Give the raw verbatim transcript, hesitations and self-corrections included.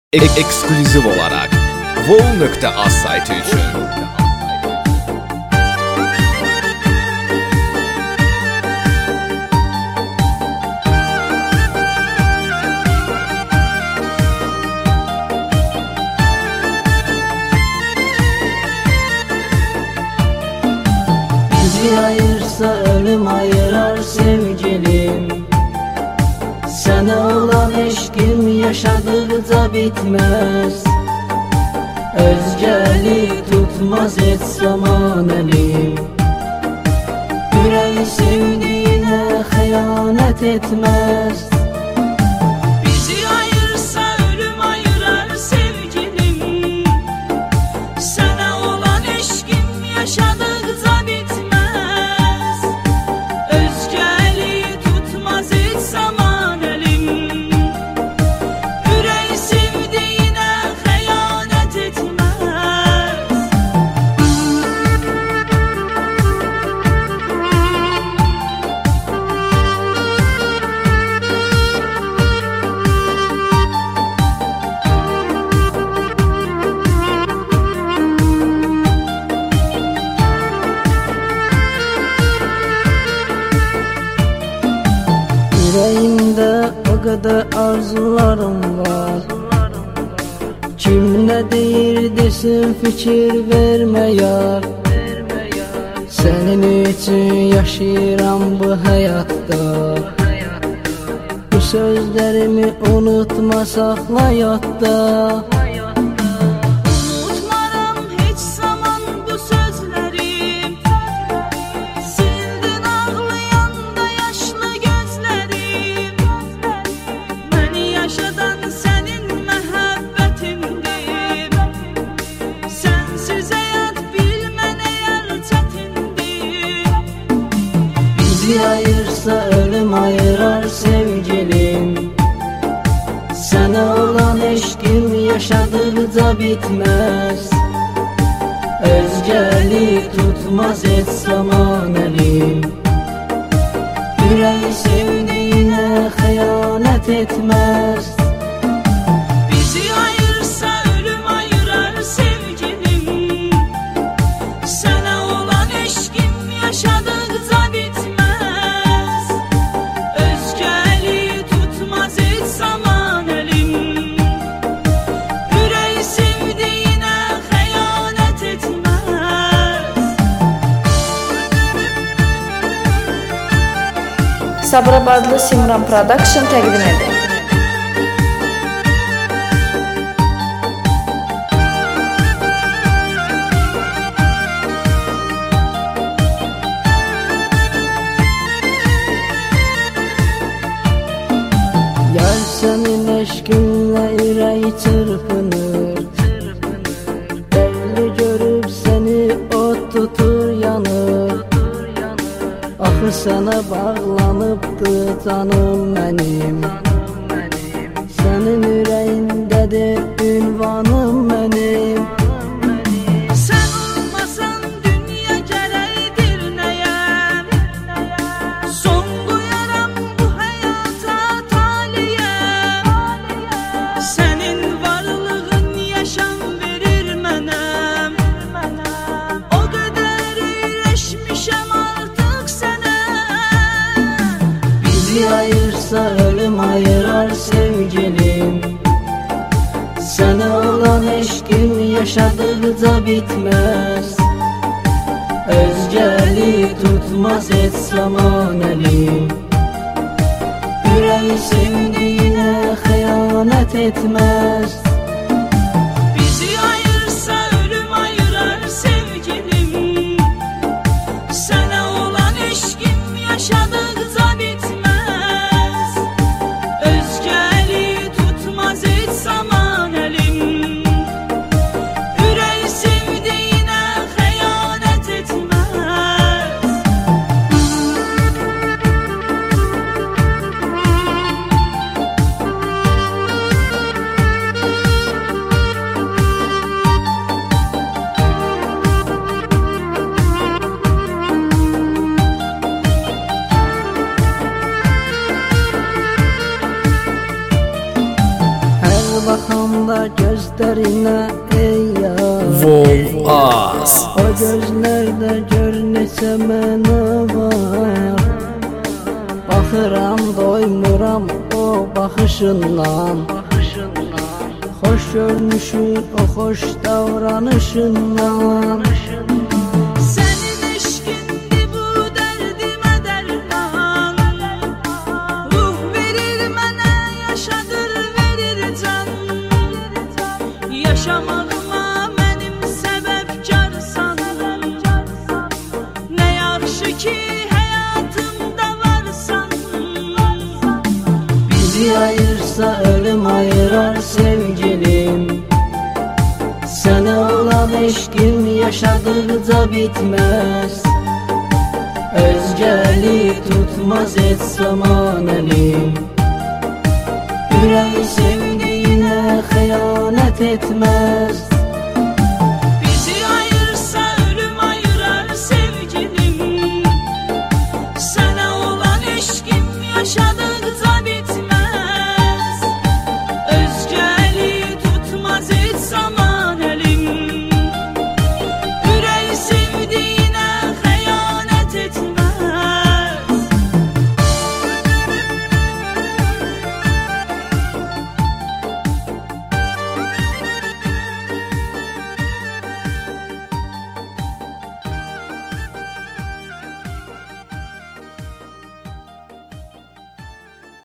Eksklüziv olarak vol nokta az sayti üçün. Bizi ayırsa ölüm ayırar sevgilim. Sana olan eşkim yaşadıkça bitmez. Özgelik tutmaz et zaman elim. Yüreği sevdiğine hıyanet etmez. Bizi ayırsa ölüm ayırar sevgilim. Sana olan eşkim yaşadıkça bitmez. Özgeliği tutmaz hiç zaman elim. Yüreği sevdiğine hıyanet etmez. Yüreğimde o kadar arzularım var. Kim ne deyir desin fikir verme yar. Senin için yaşayıram bu hayatta. Bu sözlerimi unutma sakla yatta. Unutmaram hiç zaman bu sözlerim. Sildin ağlayan da yaşlı gözlerim. Beni yaşadan senin məhəbbətindir. Sensiz hayat bilmen eğer çetindir. Bizi ayırsa ölüm ayırar sevgilim. Sana olan eşkim yaşadıkça bitmez. Özgelik tutmaz et zaman elim. Yüreği sevdiğine hıyanet etmez. Bizi ayırsa ölüm ayırar sevgilim. Sana olan eşkim yaşadıkça bitmez. Özgeliği tutmaz hiç zaman elim. Yüreği sevdiğine hıyanet etmez. Sabirabadlı Simran Production təqdim edir. Yar senin eşkinle yüreği çırpınır. Belli görüp seni ot tutur yanır. Axı sana bağlanıbdı canım benim. Senin yüreğindedir ünvanım benim. Sen olmasan dünya gereğidir neyem? Son koyaram bu hayata taliyem. Senin varlığın yaşam verir mənem. O kadar iyileşmişem artık sana. Bizi ayırsa ölüm ayırar sevgilim. Sana olan eşkim yaşadıkça bitmez. Özgelik tutmaz et zaman elim. Yüreği sevdiğine hıyanet etmez. Bizi ayırsa ölüm ayırar sevgilim. Sana olan eşkim yaşadıkça bitmez. Özgeliği tutmaz hiç zaman elim. Yüreği sevdiğine hıyanet etmez. gözlerine ey yar. Vol az. O gözlerde gör neçə mənə var. Baxıram doymuram o baxışından. Xoş görmüşün o xoş davranışından. Senin eşkindi bu derdime derman. Ruh verir mənə, yaşadır verir can. Yaşamağıma mənim səbəbkarsan. Nə yaxşı ki həyatımda varsan. Bizi ayırsa ölüm ayırar sevgilim. Sənə olan eşkim yaşadıqca bitməz. Özgəli tutmaz et zaman əlim. Ürək sevdiyinə xəyanət etməz.